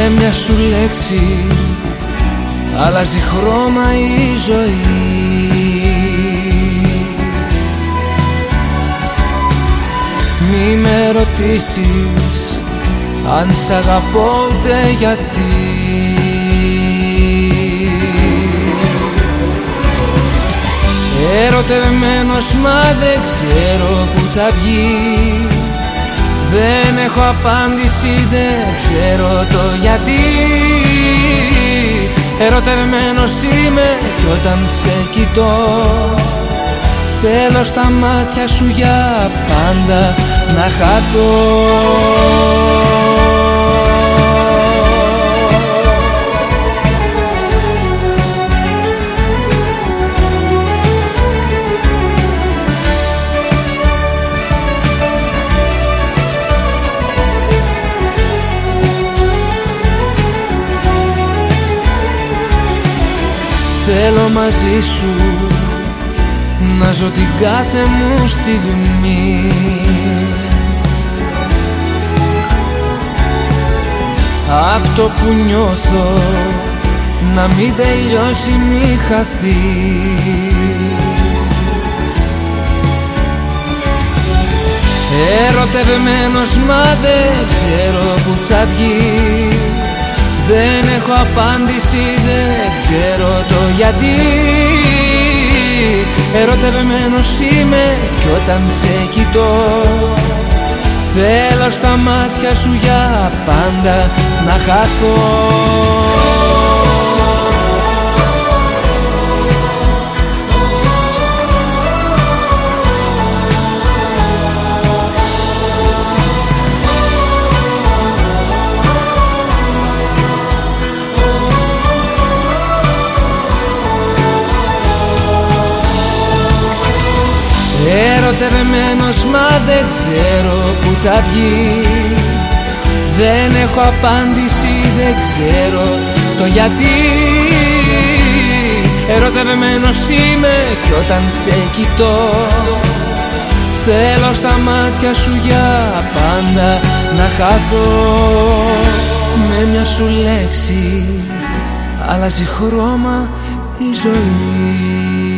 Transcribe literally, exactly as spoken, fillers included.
Με μια σου λέξη αλλάζει χρώμα η ζωή. Μη με ρωτήσεις αν σ' αγαπώ ούτε γιατί. Ερωτευμένος μα δεν ξέρω που θα βγει. Δεν έχω απάντηση, δεν ξέρω το γιατί. Ερωτευμένος είμαι κι όταν σε κοιτώ θέλω στα μάτια σου για πάντα να χαθώ. Θέλω μαζί σου να ζω την κάθε μου στιγμή. Αυτό που νιώθω να μην τελειώσει, μη χαθεί. Ερωτευμένος μα δεν ξέρω που θα βγει. Δεν έχω απάντηση, δεν ξέρω το γιατί. Ερωτευμένος είμαι κι όταν σε κοιτώ θέλω στα μάτια σου για πάντα να χαθώ. Ερωτευμένος μα δεν ξέρω που θα βγει. Δεν έχω απάντηση, δεν ξέρω το γιατί. Ερωτευμένος είμαι κι όταν σε κοιτώ θέλω στα μάτια σου για πάντα να χαθώ. Με μια σου λέξη αλλάζει χρώμα η ζωή.